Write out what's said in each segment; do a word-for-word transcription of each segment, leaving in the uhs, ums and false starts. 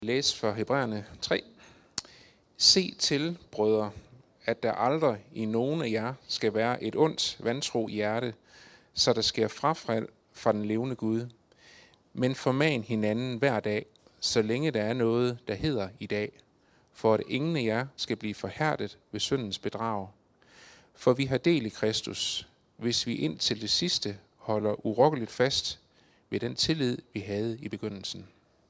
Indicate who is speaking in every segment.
Speaker 1: Læs for Hebræerne tre. Se til, brødre, at der aldrig i nogen af jer skal være et ondt, vantro hjerte, så der sker frafald fra den levende Gud. Men forman hinanden hver dag, så længe der er noget, der hedder i dag, for at ingen af jer skal blive forhærdet ved syndens bedrag. For vi har del i Kristus, hvis vi indtil det sidste holder urokkeligt fast ved den tillid, vi havde i begyndelsen.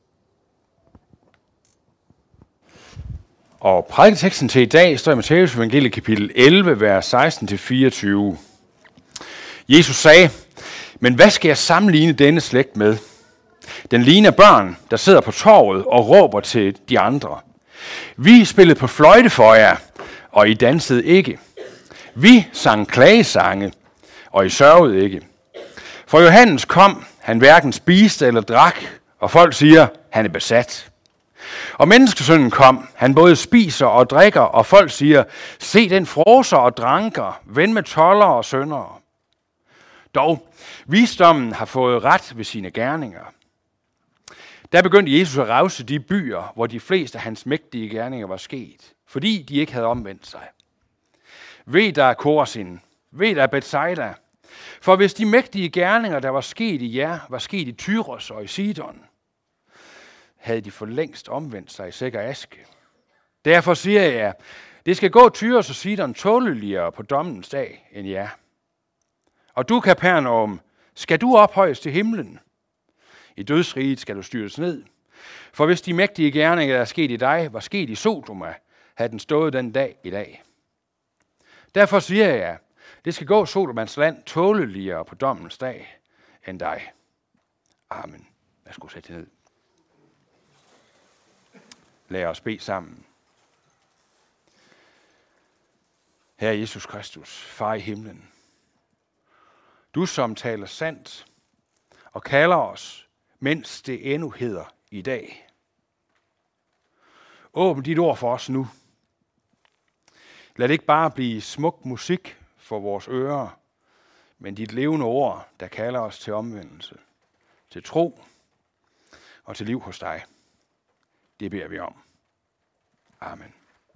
Speaker 2: Og prædiketeksten til i dag står i Matthæus evangeliet kapitel elleve, vers seksten til fireogtyve. Jesus sagde, men hvad skal jeg sammenligne denne slægt med? Den ligner børn, der sidder på torvet og råber til de andre. Vi spillede på fløjte for jer, og I dansede ikke. Vi sang klagesange, og I sørgede ikke. For Johannes kom, han hverken spiste eller drak, og folk siger, han er besat. Og menneskesønnen kom, han både spiser og drikker, og folk siger, se den fråser og dranker, ven med toldere og syndere. Dog, visdommen har fået ret ved sine gerninger. Der begyndte Jesus at revse de byer, hvor de fleste af hans mægtige gerninger var sket, fordi de ikke havde omvendt sig. Ved der Korazin, ved der Bethsaida, for hvis de mægtige gerninger, der var sket i jer, var sket i Tyros og i Sidon, havde de for længst omvendt sig i sikker aske. Derfor siger jeg, det skal gå Tyros og Sidon tåleligere på dommens dag end jer. Og du, Kapernaum, skal du ophøjes til himlen? I dødsriget skal du styres ned. For hvis de mægtige gerninger, der er sket i dig, var sket i Sodoma, havde den stået den dag i dag. Derfor siger jeg, det skal gå Sodomans land tåleligere på dommens dag end dig. Amen. Værsgo, sæt det ned. Lad os bede sammen. Herre Jesus Kristus, Far i himlen, du som taler sandt og kalder os, mens det endnu hedder i dag. Åbn dit ord for os nu. Lad det ikke bare blive smuk musik for vores ører, men dit levende ord, der kalder os til omvendelse, til tro og til liv hos dig. Det beder vi om. Amen.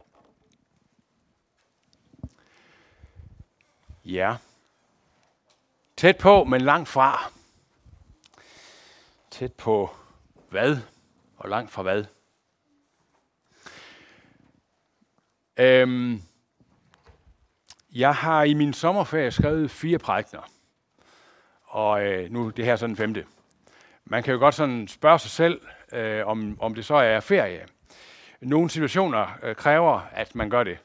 Speaker 2: Ja. Tæt på, men langt fra. Tæt på hvad? Og langt fra hvad? Øhm, jeg har i min sommerferie skrevet fire prædikener. Og øh, nu det her er sådan den femte. Man kan jo godt sådan spørge sig selv, øh, om, om det så er ferie. Nogle situationer øh, kræver, at man gør det.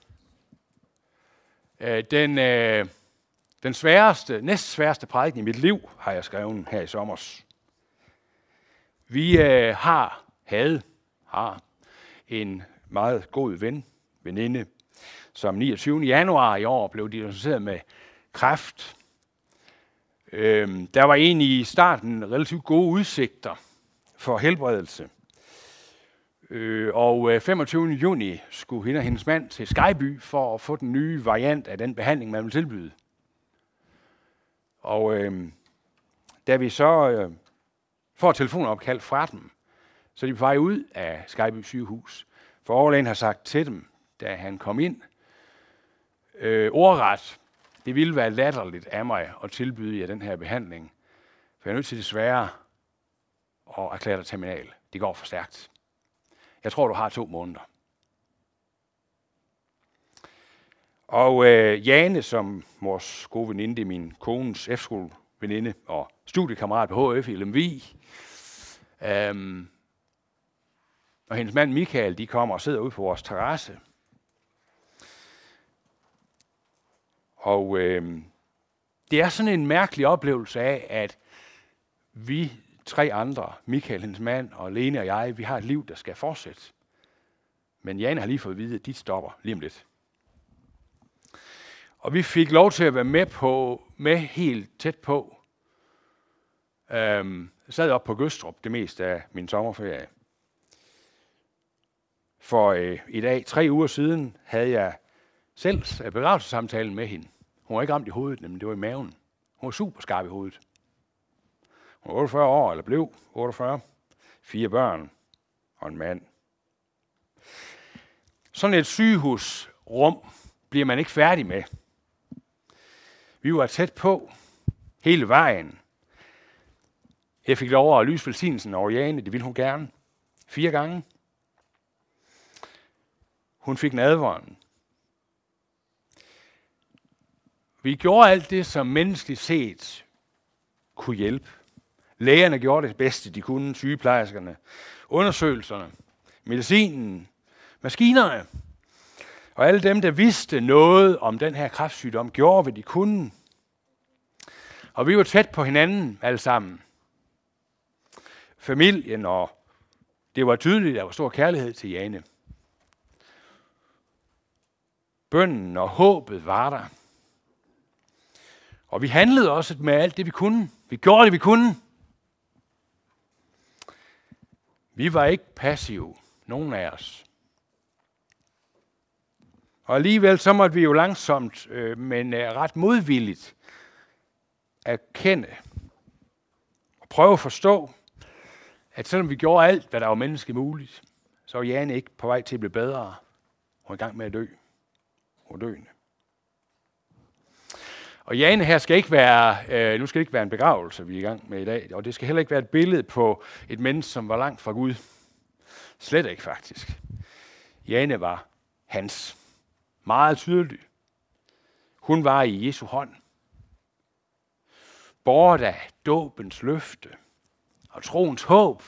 Speaker 2: Øh, den, øh, den sværeste, næst sværeste prædiken i mit liv har jeg skrevet her i sommers. Vi øh, har, havde, har en meget god ven, veninde, som niogtyvende januar i år blev diagnosticeret med kræft. Øh, der var egentlig i starten relativt gode udsigter for helbredelse. Øh, og femogtyvende juni skulle hende og hendes mand til Skyby for at få den nye variant af den behandling, man vil tilbyde. Og øh, da vi så øh, får telefonopkald fra dem, så er de på vej ud af Skyby sygehus. For overlægen har sagt til dem, da han kom ind, øh, ordret, det ville være latterligt af mig at tilbyde jer den her behandling, for jeg er nødt til desværre at erklære dig terminal. Det går for stærkt. Jeg tror, du har to måneder. Og øh, Jane, som vores gode veninde, det er min kones efterskoleveninde og studiekammerat på H F i Lemvig, øhm, og hendes mand Michael, de kommer og sidder ude på vores terrasse. Og øh, det er sådan en mærkelig oplevelse af, at vi tre andre, Michael, hendes mand og Lene og jeg, vi har et liv, der skal fortsætte. Men Jane har lige fået at vide, at dit stopper lige om lidt. Og vi fik lov til at være med på, med helt tæt på. Øhm, jeg sad op på Gøstrup det meste af min sommerferie. For øh, i dag, tre uger siden, havde jeg selv begravelsessamtalen med hende. Hun var ikke ramt i hovedet, men det var i maven. Hun var super skarp i hovedet. Hun var otteogfyrre år, eller blev otteogfyrre. Fire børn og en mand. Sådan et sygehusrum bliver man ikke færdig med. Vi var tæt på hele vejen. Jeg fik lov at lyse velsignelsen over Jane, det ville hun gerne. Fire gange. Hun fik nadveren. Vi gjorde alt det, som menneskeligt set kunne hjælpe. Lægerne gjorde det bedste, de kunne, sygeplejerskerne, undersøgelserne, medicinen, maskinerne. Og alle dem, der vidste noget om den her kræftsygdom, gjorde, hvad de kunne. Og vi var tæt på hinanden alle sammen. Familien, og det var tydeligt, at der var stor kærlighed til Jane. Bønnen og håbet var der. Og vi handlede også med alt det, vi kunne. Vi gjorde det, vi kunne. Vi var ikke passive, nogen af os. Og alligevel så måtte vi jo langsomt, øh, men øh, ret modvilligt, erkende og prøve at forstå, at selvom vi gjorde alt, hvad der var menneske muligt, så var Jane ikke på vej til at blive bedre. Hun var i gang med at dø. Hun var døende. Og Jane her skal ikke være, øh, nu skal det ikke være en begravelse, vi er i gang med i dag, og det skal heller ikke være et billede på et menneske, som var langt fra Gud. Slet ikke faktisk. Jane var hans. Meget tydelig. Hun var i Jesu hånd. Båret af dåbens løfte og troens håb.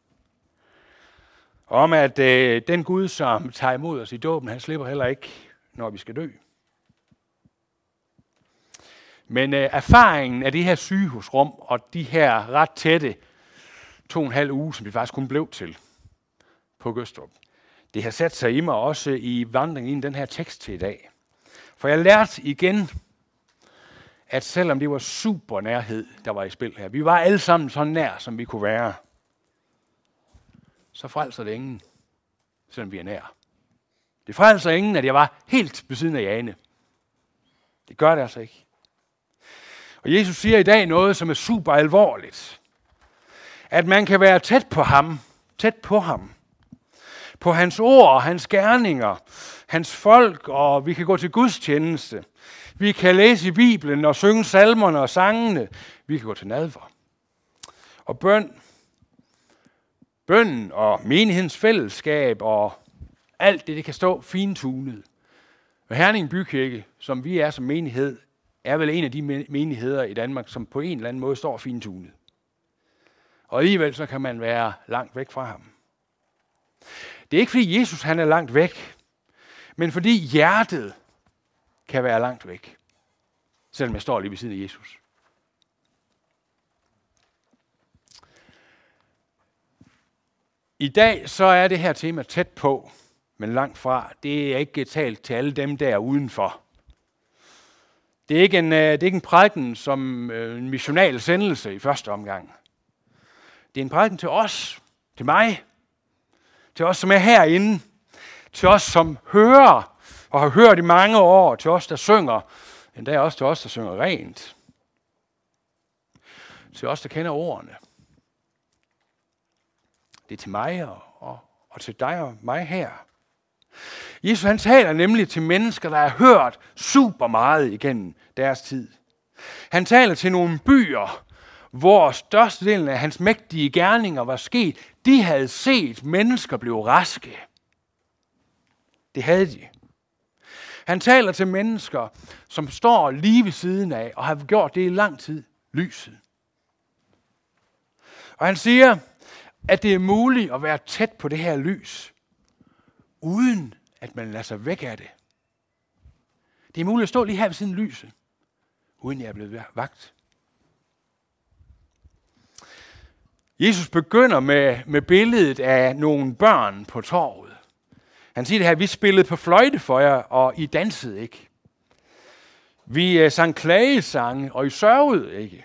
Speaker 2: Om at øh, den Gud, som tager imod os i dåben, han slipper heller ikke, når vi skal dø. Men øh, erfaringen af det her sygehusrum og de her ret tætte to og en halv uge, som vi faktisk kun blev til på Gøstrup, det har sat sig i mig også i vandringen ind i den her tekst til i dag. For jeg lærte igen, at selvom det var super nærhed, der var i spil her, vi var alle sammen så nær, som vi kunne være, så frelser det ingen, selvom vi er nær. Det frelser ingen, at jeg var helt ved siden af Jane. Det gør det altså ikke. Og Jesus siger i dag noget, som er super alvorligt. At man kan være tæt på ham, tæt på ham. På hans ord, hans gerninger, hans folk, og vi kan gå til gudstjeneste. Vi kan læse i Bibelen og synge salmerne og sangene. Vi kan gå til nadver. Og bøn, bøn og menighedens fællesskab og alt det, det kan stå fintunet. Og Herning Bykirke, som vi er som menighed, er vel en af de menigheder i Danmark, som på en eller anden måde står fintunet. Og alligevel så kan man være langt væk fra ham. Det er ikke fordi Jesus han er langt væk, men fordi hjertet kan være langt væk, selvom jeg står lige ved siden af Jesus. I dag så er det her tema tæt på, men langt fra. Det er ikke talt til alle dem der udenfor. Det er ikke en, det er ikke en prædiken som en missional sendelse i første omgang. Det er en prædiken til os, til mig, til os, som er herinde, til os, som hører og har hørt i mange år, til os, der synger, endda også til os, der synger rent, til os, der kender ordene. Det er til mig og, og, og til dig og mig her. Jesus han taler nemlig til mennesker, der har hørt super meget igennem deres tid. Han taler til nogle byer, hvor størstedelen af hans mægtige gerninger var sket. De havde set mennesker blive raske. Det havde de. Han taler til mennesker, som står lige ved siden af, og har gjort det i lang tid, lyset. Og han siger, at det er muligt at være tæt på det her lys, uden at man lader sig væk af det. Det er muligt at stå lige her ved siden af lyset, uden jeg er blevet vagt. Jesus begynder med, med billedet af nogle børn på torvet. Han siger det her, vi spillede på fløjte for jer, og I dansede ikke. Vi uh, sang klagesange, og I sørgede ikke.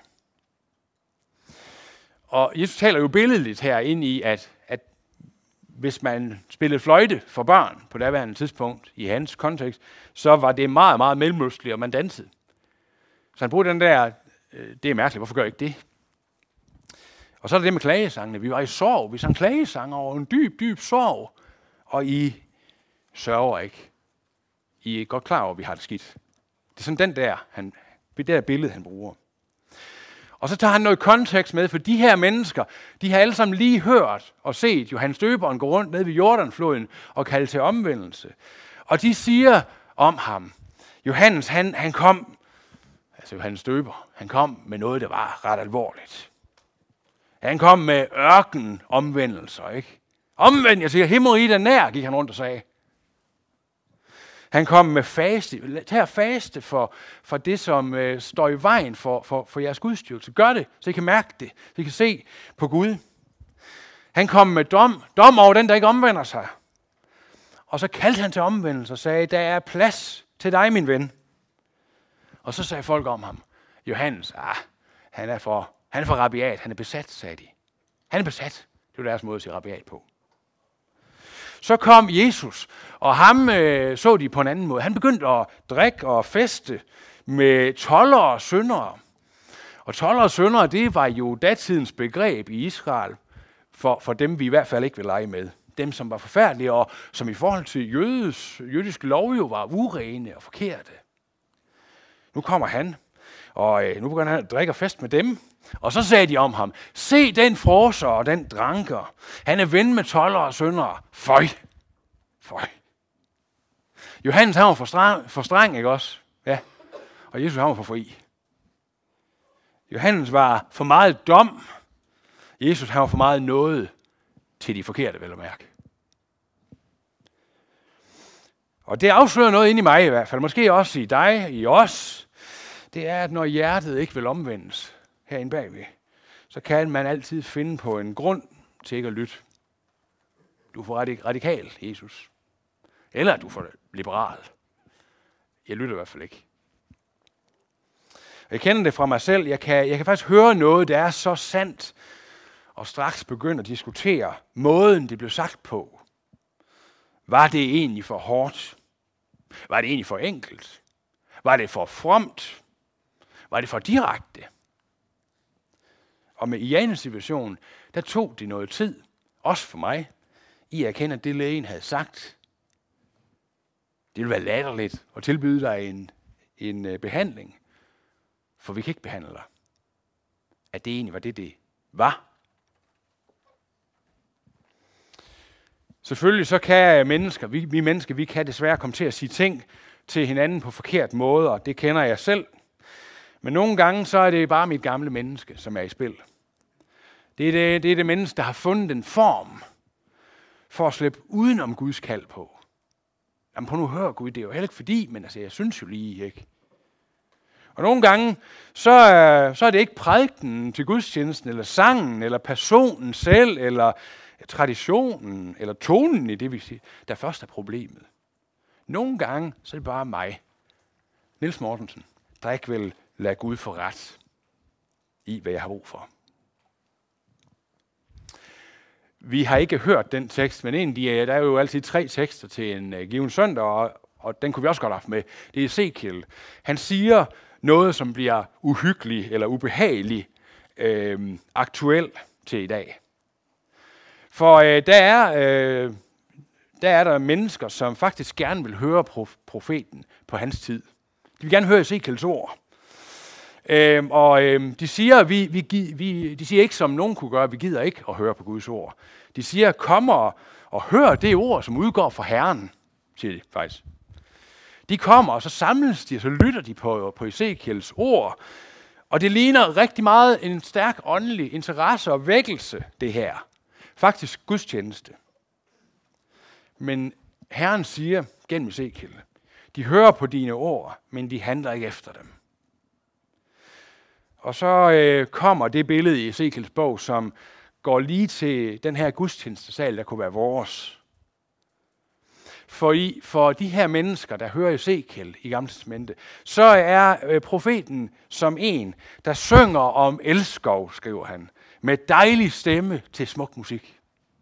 Speaker 2: Og Jesus taler jo billedligt her ind i, at, at hvis man spillede fløjte for børn på daværende tidspunkt, i hans kontekst, så var det meget, meget mellemøstligt, og man dansede. Så han bruger den der, øh, det er mærkeligt, hvorfor gør jeg ikke det? Og så er det det med klagesangene. Vi var i sorg, vi sang klagesange over en dyb, dyb sorg. Og I sørger ikke. I er godt klar over, at vi har det skidt. Det er sådan den der, han, det der billede, han bruger. Og så tager han noget kontekst med, for de her mennesker, de har alle sammen lige hørt og set Johannes Døberen gå rundt ned ved Jordanfloden og kalde til omvendelse. Og de siger om ham, Johannes, han, han kom, altså Johannes Døber, han kom med noget, der var ret alvorligt. Han kom med ørken omvendelser, ikke? Omvend, jeg siger, himmeriget er nær, gik han rundt og sagde. Han kom med faste, tag at faste for, for det, som øh, står i vejen for, for, for jeres gudstyrkelse. Gør det, så I kan mærke det, så I kan se på Gud. Han kom med dom, dom over den, der ikke omvender sig. Og så kaldte han til omvendelse og sagde, der er plads til dig, min ven. Og så sagde folk om ham, Johannes, ah, han er for, han er for rabiat, han er besat, sagde de. Han er besat, det var deres måde at sige rabiat på. Så kom Jesus, og ham øh, så de på en anden måde. Han begyndte at drikke og feste med toldere og syndere. Og toldere og syndere, det var jo datidens begreb i Israel, for, for dem vi i hvert fald ikke vil lege med. Dem, som var forfærdelige, og som i forhold til jødes, jødisk lov jo var urene og forkerte. Nu kommer han, og øh, nu begynder han at drikke og feste med dem. Og så sagde de om ham, se den fråser og den dranker. Han er ven med toldere og syndere. Føj. Føj. Johannes, han var for streng, for streng, ikke også? Ja. Og Jesus, han var for fri. Johannes var for meget dom. Jesus, han var for meget nåde til de forkerte, vel at mærke. Og det afslører noget ind i mig i hvert fald, måske også i dig, i os. Det er, at når hjertet ikke vil omvendes herinde bagved, så kan man altid finde på en grund til ikke at lytte. Du er for radikal, Jesus. Eller du er for liberal. Jeg lytter i hvert fald ikke. Jeg kender det fra mig selv. Jeg kan, jeg kan faktisk høre noget, der er så sandt, og straks begynde at diskutere måden, det blev sagt på. Var det egentlig for hårdt? Var det egentlig for enkelt? Var det for fromt? Var det for direkte? Og med Jannes situation, der tog det noget tid, også for mig, i at erkende, at det lægen havde sagt. Det ville være latterligt at tilbyde dig en, en behandling, for vi kan ikke behandle dig. At det egentlig var det, det var. Selvfølgelig så kan mennesker, vi, vi mennesker, vi kan desværre komme til at sige ting til hinanden på forkert måde, og det kender jeg selv. Men nogle gange så er det bare mit gamle menneske, som er i spil. Det er det, det er det menneske, der har fundet en form for at slippe udenom Guds kald på. Jamen på nu hør Gud, det er jo heller ikke fordi, men altså, jeg synes jo lige ikke. Og nogle gange, så, så er det ikke prædiken til gudstjenesten, eller sangen, eller personen selv, eller traditionen, eller tonen i det, vi siger, der først er problemet. Nogle gange, så er det bare mig, Niels Mortensen, der ikke vil lade Gud få ret i, hvad jeg har brug for. Vi har ikke hørt den tekst, men egentlig, der er jo altid tre tekster til en uh, given søndag, og, og den kunne vi også godt have haft med. Det er Ezekiel. Han siger noget, som bliver uhyggelig eller ubehagelig øh, aktuel til i dag. For øh, der, er, øh, der er der mennesker, som faktisk gerne vil høre prof- profeten på hans tid. De vil gerne høre Ezekiels ord. Øh, og øh, de siger, vi, vi, vi, de siger ikke, som nogen kunne gøre, vi gider ikke at høre på Guds ord. De siger, kom og, og hør det ord, som udgår fra Herren, siger de faktisk. De kommer, og så samles de, og så lytter de på, på Ezekiels ord. Og det ligner rigtig meget en stærk åndelig interesse og vækkelse, det her. Faktisk gudstjeneste. Men Herren siger gennem Ezekiel, de hører på dine ord, men de handler ikke efter dem. Og så øh, kommer det billede i Ezekiels bog, som går lige til den her gudstjenestesal, der kunne være vores. For, I, for de her mennesker, der hører Ezekiel i Gamle Testamente, så er øh, profeten som en, der synger om elskov, skriver han, med dejlig stemme til smuk musik.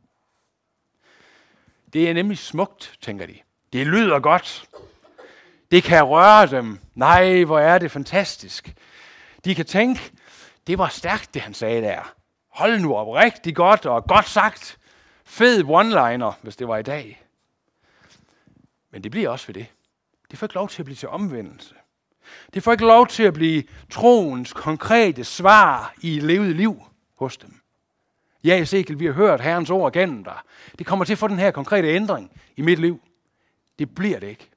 Speaker 2: Det er nemlig smukt, tænker de. Det lyder godt. Det kan røre dem. Nej, hvor er det fantastisk. De kan tænke, det var stærkt, det han sagde der. Hold nu op, rigtig godt og godt sagt. Fed one-liner, hvis det var i dag. Men det bliver også ved det. Det får ikke lov til at blive til omvendelse. Det får ikke lov til at blive troens konkrete svar i et levet liv hos dem. Ja, Ezekiel, vi har hørt Herrens ord gennem dig. Det kommer til at få den her konkrete ændring i mit liv. Det bliver det ikke.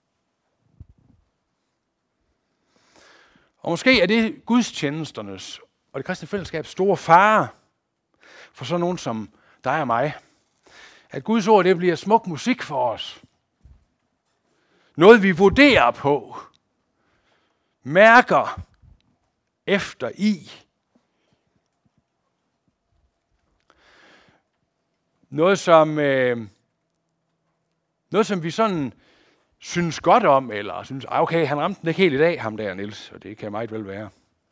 Speaker 2: Og måske er det gudstjenesternes og det kristne fællesskabs store fare for sådan nogen som dig og mig. At Guds ord, det bliver smuk musik for os. Noget vi vurderer på. Mærker efter i. Noget som, øh, noget som vi sådan synes godt om, eller synes, okay, han ramte den ikke helt i dag, ham der, Niels, og det kan meget vel være.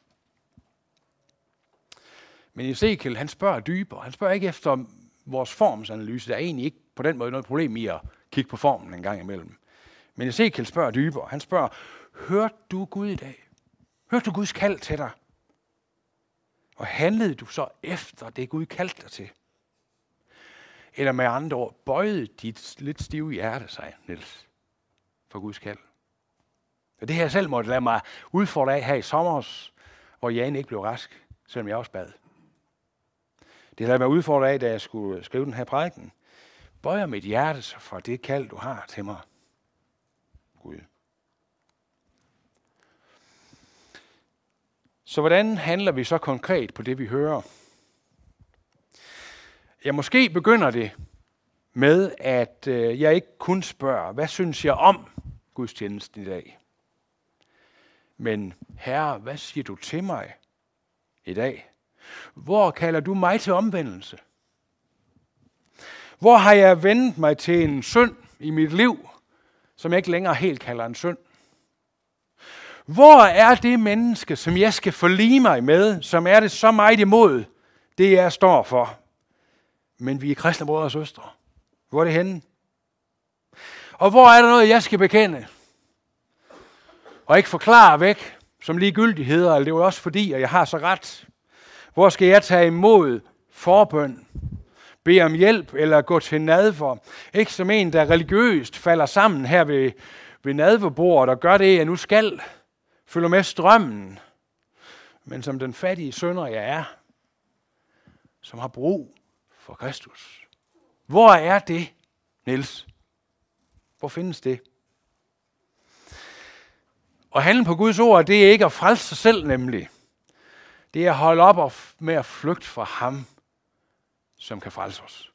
Speaker 2: Men Ezekiel, han spørger dybere. Han spørger ikke efter vores formsanalyse. Der er egentlig ikke på den måde noget problem i at kigge på formen en gang imellem. Men Ezekiel spørger dybere. Han spørger, hørte du Gud i dag? Hørte du Guds kald til dig? Og handlede du så efter det, Gud kaldte dig til? Eller med andre ord, bøjede dit lidt stive hjerte sig, Niels, for Guds kald? Og det her selv måtte lade mig udfordre af her i sommer, hvor Jane ikke blev rask, selvom jeg også bad. Det lader mig udfordre af, da jeg skulle skrive den her prædiken. Bøjer mit hjerte sig for det kald, du har til mig, Gud. Så hvordan handler vi så konkret på det, vi hører? Ja, måske begynder det med, at øh, jeg ikke kun spørger, hvad synes jeg om gudstjenesten i dag? Men Herre, hvad siger du til mig i dag? Hvor kalder du mig til omvendelse? Hvor har jeg vendt mig til en synd i mit liv, som jeg ikke længere helt kalder en synd? Hvor er det menneske, som jeg skal forlige mig med, som er det så meget imod det, jeg står for? Men vi er kristne brødre og søstre. Hvor er det henne? Og hvor er der noget, jeg skal bekende? Og ikke forklare væk som ligegyldigheder, eller det er jo også fordi, at jeg har så ret. Hvor skal jeg tage imod forbøn? Bede om hjælp eller gå til nadver? Ikke som en, der religiøst falder sammen her ved, ved nadverbordet og gør det, jeg nu skal. Følger med strømmen. Men som den fattige synder, jeg er. Som har brug for Kristus. Hvor er det, Niels? Hvor findes det? Og handlen på Guds ord, det er ikke at frelse sig selv nemlig. Det er at holde op med at flygte fra ham, som kan frelse os.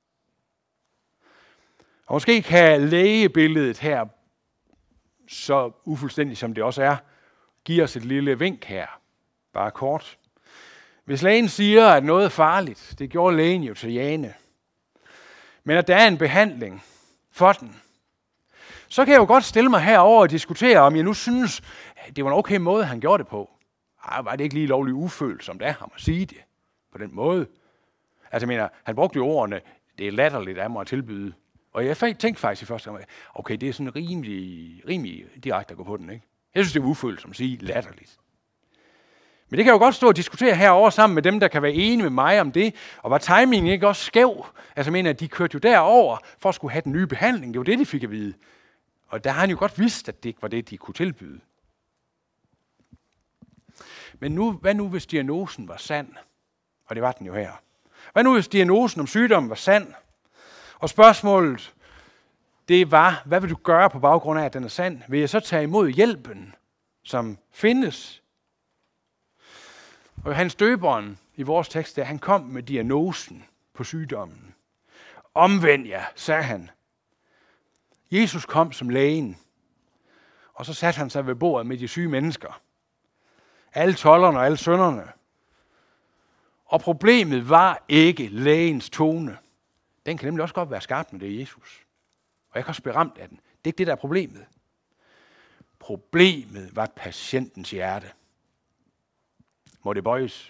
Speaker 2: Og måske kan lægebilledet her, så ufuldstændigt som det også er, give os et lille vink her. Bare kort. Hvis lægen siger, at noget er farligt, det gjorde lægen jo til Jane, men at der er en behandling for den, så kan jeg jo godt stille mig herover og diskutere, om jeg nu synes, at det var en okay måde, han gjorde det på. Ej, var det ikke lige lovligt ufølsomt af ham at sige det på den måde? Altså jeg mener, han brugte jo ordene, det er latterligt af mig at tilbyde. Og jeg tænkte faktisk i første gang, okay, det er sådan rimelig, rimelig direkte at gå på den, ikke? Jeg synes, det er ufølsomt at sige latterligt. Men det kan jo godt stå og diskutere herover sammen med dem, der kan være enige med mig om det. Og var timingen ikke også skæv? Altså jeg mener, de kørte jo derover for at skulle have den nye behandling. Det var det, de fik at vide. Og der har han jo godt vidst, at det ikke var det, de kunne tilbyde. Men nu, hvad nu, hvis diagnosen var sand? Og det var den jo her. Hvad nu, hvis diagnosen om sygdommen var sand? Og spørgsmålet, det var, hvad vil du gøre på baggrund af, at den er sand? Vil jeg så tage imod hjælpen, som findes? Og Johannes Døberen i vores tekst, der, han kom med diagnosen på sygdommen. Omvend jer, sagde han. Jesus kom som lægen, og så satte han sig ved bordet med de syge mennesker. Alle tolderne og alle synderne. Og problemet var ikke lægens tone. Den kan nemlig også godt være skarp, med det er Jesus. Og jeg kan også blive ramt af den. Det er ikke det, der er problemet. Problemet var patientens hjerte. Må det bøjes.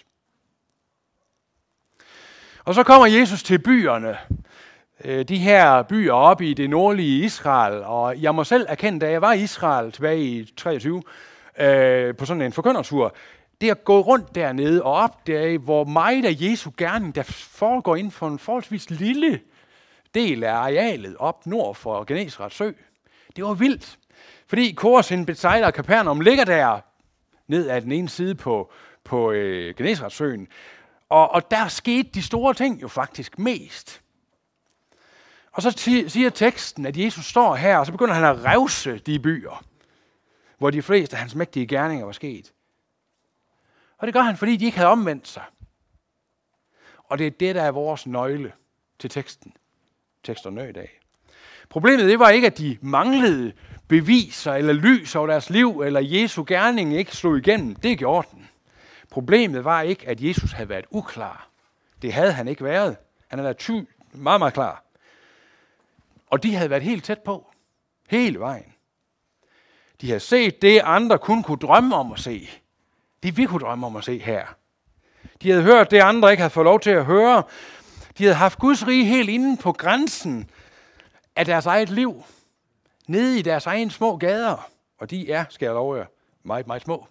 Speaker 2: Og så kommer Jesus til byerne. De her byer oppe i det nordlige Israel. Og jeg må selv erkende, da jeg var i Israel tilbage i treogtyve, på sådan en forkyndertur, det at gå rundt dernede og opdage, hvor meget af Jesu gerning, der foregår inden for en forholdsvis lille del af arealet op nord for Genesaret sø. Det var vildt. Fordi Chorazin, Bethsaida og Kapernaum ligger der ned ad den ene side på, på øh, Genesaretsøen. Og, og der skete de store ting jo faktisk mest. Og så t- siger teksten, at Jesus står her, og så begynder han at revse de byer, hvor de fleste af hans mægtige gerninger var sket. Og det gør han, fordi de ikke havde omvendt sig. Og det er det, der er vores nøgle til teksten. Tekst og nød i dag. Problemet det var ikke, at de manglede beviser eller lys over deres liv, eller Jesu gerning ikke slog igennem. Det gjorde den. Problemet var ikke, at Jesus havde været uklar. Det havde han ikke været. Han havde været ty- meget, meget klar. Og de havde været helt tæt på. Hele vejen. De havde set det, andre kun kunne drømme om at se. Det vi kunne drømme om at se her. De havde hørt det, andre ikke havde fået lov til at høre. De havde haft Guds rige helt inde på grænsen af deres eget liv. Nede i deres egen små gader. Og de er, skal jeg love jer, meget, meget små.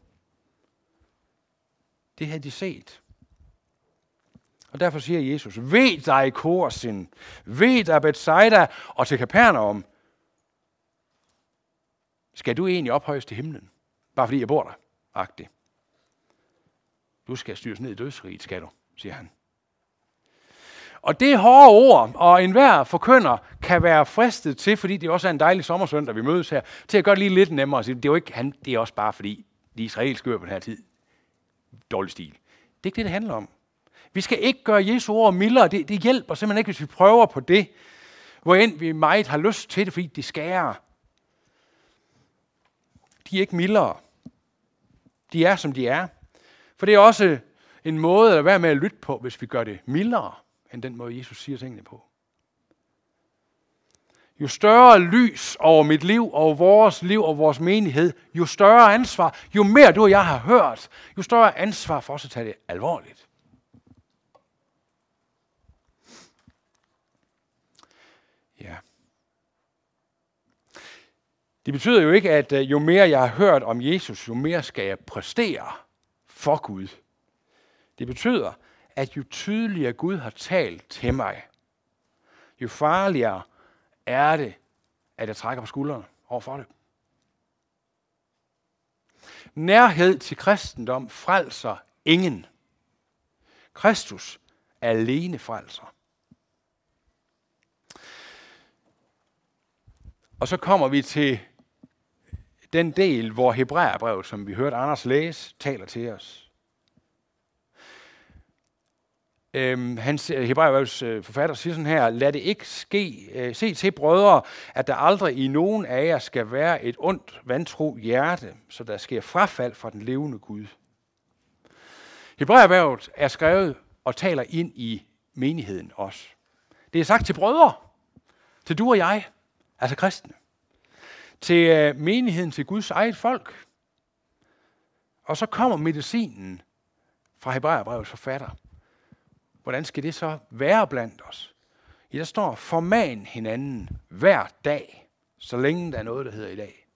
Speaker 2: Det havde de set. Og derfor siger Jesus, ved dig Chorazin, ved dig Bethsaida og til Kapernaum, skal du egentlig ophøjes til himlen, bare fordi jeg bor der, agtigt. Du skal styres ned i dødsriget, skal du, siger han. Og det er hårde ord, og enhver forkynder kan være fristet til, fordi det også er en dejlig sommersøndag, vi mødes her, til at gøre det lige lidt nemmere. Det er jo ikke han, det er også bare fordi, de israelske gør på den her tid. Dårlig stil. Det er ikke det, det handler om. Vi skal ikke gøre Jesu ord mildere. Det, det hjælper simpelthen ikke, hvis vi prøver på det, hvor end vi meget har lyst til det, fordi det skærer. De er ikke mildere. De er, som de er. For det er også en måde at være med at lytte på, hvis vi gør det mildere, end den måde, Jesus siger tingene på. Jo større lys over mit liv, over vores liv og vores menighed, jo større ansvar, jo mere du og jeg har hørt, jo større ansvar for os at tage det alvorligt. Ja. Det betyder jo ikke, at jo mere jeg har hørt om Jesus, jo mere skal jeg præstere for Gud. Det betyder, at jo tydeligere Gud har talt til mig, jo farligere er det, at jeg trækker på skuldrene overfor det. Nærhed til kristendom frelser ingen. Kristus alene frelser. Og så kommer vi til den del, hvor Hebræerbrevet, som vi hørte Anders læse, taler til os. Øhm, hans Hebræerbrevets øh, forfatter siger sådan her: lad det ikke ske, øh, se til brødre, at der aldrig i nogen af jer skal være et ondt, vantro hjerte, så der sker frafald fra den levende Gud. Hebræerbrevet er skrevet og taler ind i menigheden også. Det er sagt til brødre, til du og jeg, altså kristne, til øh, menigheden, til Guds eget folk. Og så kommer medicinen fra Hebræerbrevets forfatter. Hvordan skal det så være blandt os? Ja, der står, forman hinanden hver dag, så længe der er noget, der hedder i dag.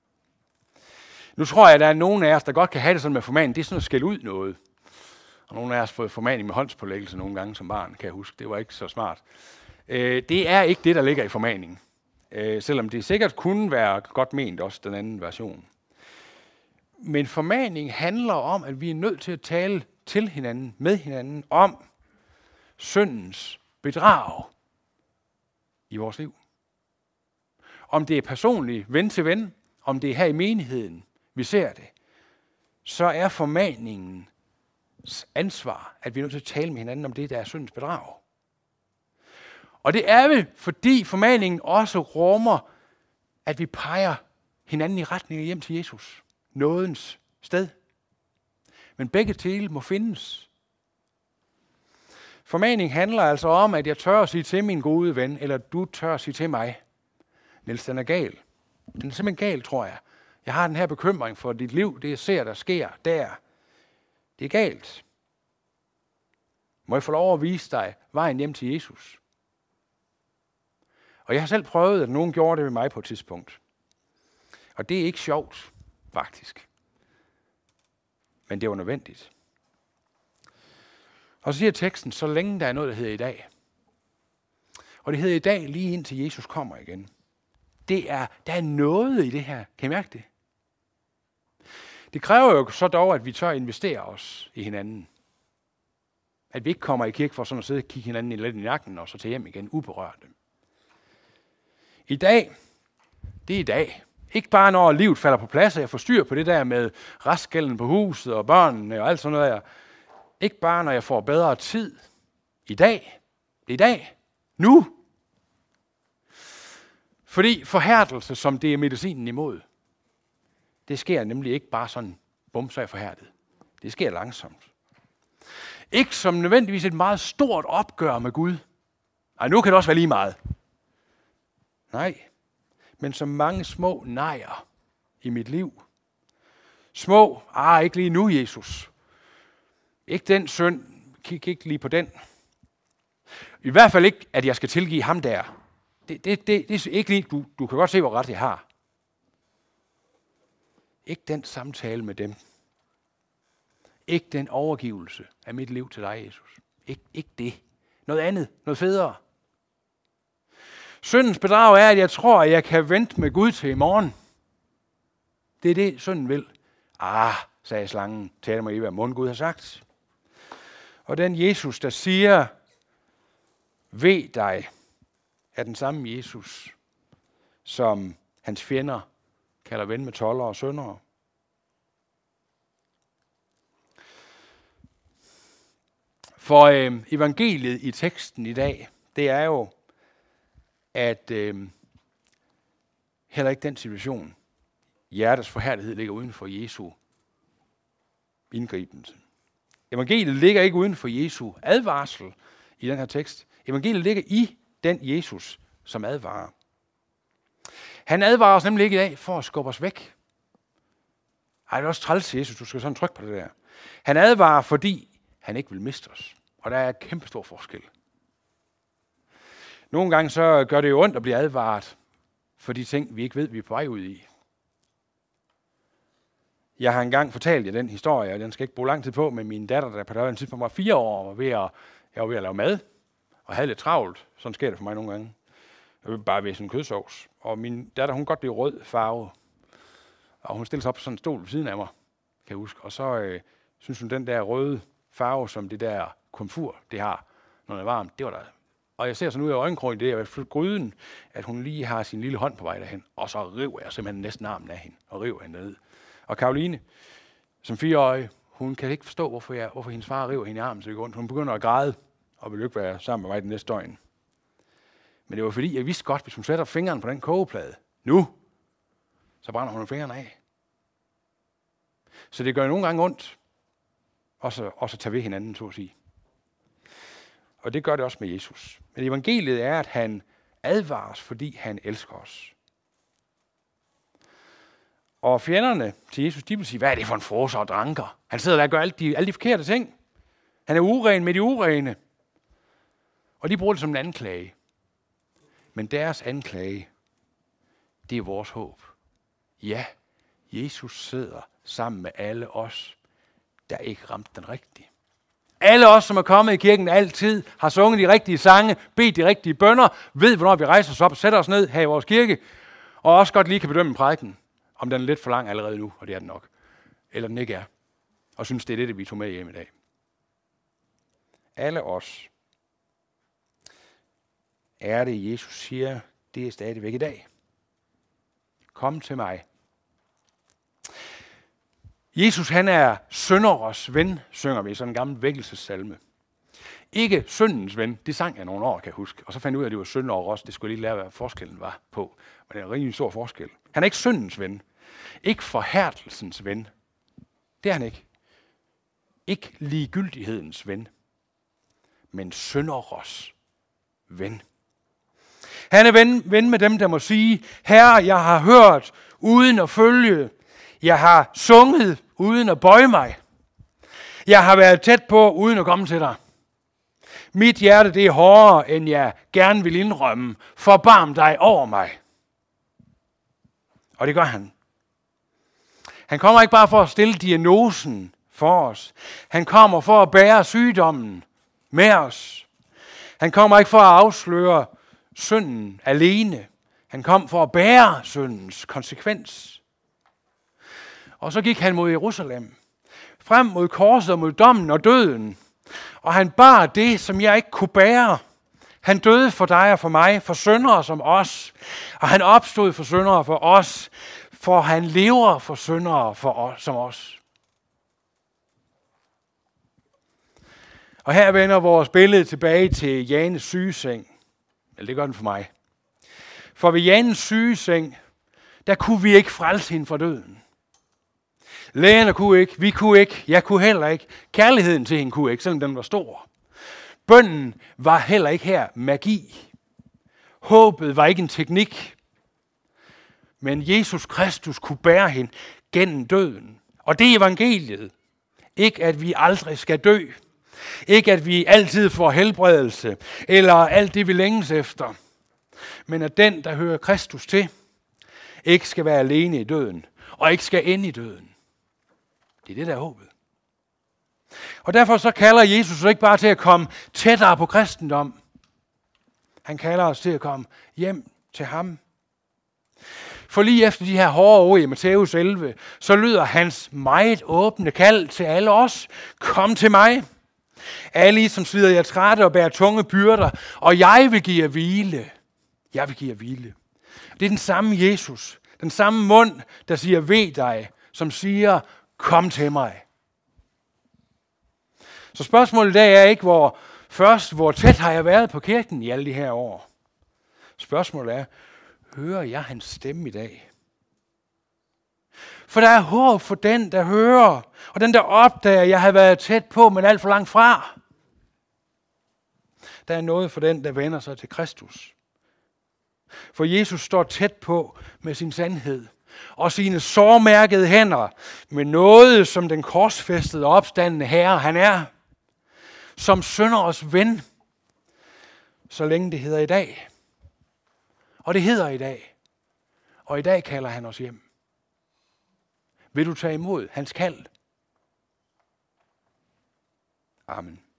Speaker 2: Nu tror jeg, at der er nogen af os, der godt kan have det sådan med formaning. Det er sådan at skælde ud noget. Og nogle af os har fået formaning med håndspålæggelse nogle gange som barn, kan jeg huske. Det var ikke så smart. Øh, det er ikke det, der ligger i formaningen. Øh, selvom det sikkert kunne være godt ment også, den anden version. Men formaning handler om, at vi er nødt til at tale til hinanden, med hinanden, om syndens bedrag i vores liv. Om det er personligt, ven til ven, om det er her i menigheden, vi ser det, så er formaningens ansvar, at vi er nødt til at tale med hinanden om det, der er syndens bedrag. Og det er vi, fordi formaningen også rummer, at vi peger hinanden i retning af hjem til Jesus. Nådens sted. Men begge dele må findes. Formaning handler altså om, at jeg tør at sige til min gode ven, eller du tør at sige til mig, Niels, den er gal. Den er simpelthen gal, tror jeg. Jeg har den her bekymring for dit liv, det jeg ser, der sker der. Det er galt. Må jeg få lov at vise dig vejen hjem til Jesus? Og jeg har selv prøvet, at nogen gjorde det ved mig på et tidspunkt. Og det er ikke sjovt, faktisk. Men det var nødvendigt. Og så siger teksten, så længe der er noget, der hedder i dag. Og det hedder i dag lige indtil Jesus kommer igen. Det er, der er noget i det her. Kan I mærke det? Det kræver jo så dog, at vi tør investere os i hinanden. At vi ikke kommer i kirke for sådan at sidde og kigge hinanden lidt i nakken, og så tage hjem igen uberørte. I dag, det er i dag. Ikke bare når livet falder på plads, og jeg får styr på det der med restgælden på huset og børnene og alt sådan noget. Ikke bare når jeg får bedre tid. I dag. Det er i dag. Nu. Fordi forhærdelse, som det er medicinen imod, det sker nemlig ikke bare sådan, bum, så er jeg forhærdet. Det sker langsomt. Ikke som nødvendigvis et meget stort opgør med Gud. Ej, nu kan det også være lige meget. Nej, men som mange små nejer i mit liv. Små, ah, ikke lige nu, Jesus. Ikke den synd, kig ikke lige på den. I hvert fald ikke, at jeg skal tilgive ham der. Det, det, det, det er ikke lige, du, du kan godt se, hvor ret jeg har. Ikke den samtale med dem. Ikke den overgivelse af mit liv til dig, Jesus. Ik- ikke det. Noget andet. Noget federe. Syndens bedrag er, at jeg tror, at jeg kan vente med Gud til i morgen. Det er det, synden vil. Ah, sagde slangen, taler mig i, hvad mundgud har sagt. Og den Jesus, der siger, ved dig, er den samme Jesus, som hans fjender kalder ven med toldere og syndere. For øh, evangeliet i teksten i dag, det er jo, at øh, heller ikke den situation, hjertets forhærdighed ligger uden for Jesu indgribelse. Evangeliet ligger ikke uden for Jesu advarsel i den her tekst. Evangeliet ligger i den Jesus, som advarer. Han advarer os nemlig ikke i dag for at skubbe os væk. Ej, det er også træls, Jesus, du skal sådan trykke på det der. Han advarer, fordi han ikke vil miste os. Og der er en kæmpe stor forskel. Nogle gange så gør det jo ondt at blive advaret for de ting, vi ikke ved, vi er på vej ud i. Jeg har engang fortalt jer den historie, og den skal ikke bruge lang tid på, med min datter, der på det tidspunkt var fire år, og var ved at, jeg var ved at lave mad, og havde lidt travlt. Sådan sker det for mig nogle gange. Jeg vil bare ved sådan en kødsovs. Og min datter, hun godt lide rød farve. Og hun stillede sig op på sådan en stol ved siden af mig, kan jeg huske. Og så øh, synes hun, den der røde farve, som det der komfur, det har, når det er varmt, det var der. Og jeg ser sådan ud af øjenkrogen, det er i gryden, at hun lige har sin lille hånd på vej derhen. Og så river jeg simpelthen næsten armen af hende, og river hende ned. Og Karoline, som fireårig, hun kan ikke forstå, hvorfor, jeg, hvorfor hendes far river hende i armen, så det går ondt. Hun begynder at græde, og vil ikke være sammen med mig den næste døgn. Men det var fordi, jeg vidste godt, hvis hun sætter fingeren på den kogeplade, nu, så brænder hun fingrene af. Så det gør nogle gange ondt, og så, og så tage ved hinanden, så at sige. Og det gør det også med Jesus. Men evangeliet er, at han advarer os, fordi han elsker os. Og fjenderne til Jesus, de vil sige, hvad er det for en forser og dranker? Han sidder der og gør alle de, alle de forkerte ting. Han er uren med de urene. Og de bruger det som en anklage. Men deres anklage, det er vores håb. Ja, Jesus sidder sammen med alle os, der ikke ramte den rigtige. Alle os, som er kommet i kirken altid, har sunget de rigtige sange, bedt de rigtige bønner, ved, hvornår vi rejser os op og sætter os ned her i vores kirke, og også godt lige kan bedømme prædiken, om den er lidt for lang allerede nu, og det er den nok, eller den ikke er, og synes, det er det, vi tog med hjem i dag. Alle os, er det, Jesus siger, det er stadigvæk i dag. Kom til mig. Jesus, han er synderes ven, synger vi i sådan en gammel vækkelsessalme. Ikke syndens ven, det sang jeg nogle år, kan jeg huske. Og så fandt jeg ud af, at det var synderes, det skulle lige lære, hvad forskellen var på. Men det er en rigtig stor forskel. Han er ikke syndens ven. Ikke forhærdelsens ven. Det er han ikke. Ikke ligegyldighedens ven. Men synderes ven. Han er ven, ven med dem, der må sige, Herre, jeg har hørt uden at følge. Jeg har sunget uden at bøje mig. Jeg har været tæt på uden at komme til dig. Mit hjerte, det er hårdere, end jeg gerne vil indrømme. Forbarm dig over mig. Og det gør han. Han kommer ikke bare for at stille diagnosen for os. Han kommer for at bære sygdommen med os. Han kommer ikke for at afsløre synden alene. Han kom for at bære syndens konsekvens. Og så gik han mod Jerusalem, frem mod korset og mod dommen og døden. Og han bar det, som jeg ikke kunne bære. Han døde for dig og for mig, for syndere som os. Og han opstod for syndere for os, for han lever for syndere for os, som os. Og her vender vores billede tilbage til Janes sygeseng. Eller det gør den for mig. For ved Janes sygeseng, der kunne vi ikke frelse hende fra døden. Lægerne kunne ikke, vi kunne ikke, jeg kunne heller ikke. Kærligheden til hende kunne ikke, selvom den var stor. Bønnen var heller ikke her magi. Håbet var ikke en teknik. Men Jesus Kristus kunne bære hende gennem døden. Og det er evangeliet. Ikke at vi aldrig skal dø. Ikke at vi altid får helbredelse. Eller alt det vi længes efter. Men at den, der hører Kristus til, ikke skal være alene i døden. Og ikke skal ende i døden. Det er det, der er håbet. Og derfor så kalder Jesus ikke bare til at komme tættere på kristendom. Han kalder os til at komme hjem til ham. For lige efter de her hårde ord i Matthæus elleve, så lyder hans meget åbne kald til alle os. Kom til mig. Alle I, som slider jer trætte og bærer tunge byrder, og jeg vil give jer hvile. Jeg vil give jer hvile. Det er den samme Jesus, den samme mund, der siger ved dig, som siger kom til mig. Så spørgsmålet i dag er ikke, hvor først, hvor tæt har jeg været på kirken i alle de her år. Spørgsmålet er, hører jeg hans stemme i dag? For der er håb for den, der hører, og den, der opdager, at jeg har været tæt på, men alt for langt fra. Der er noget for den, der vender sig til Kristus. For Jesus står tæt på med sin sandhed og sine sårmærkede hænder med noget, som den korsfæstede opstandende Herre, han er. Som synderes ven, så længe det hedder i dag. Og det hedder i dag. Og i dag kalder han os hjem. Vil du tage imod hans kald? Amen.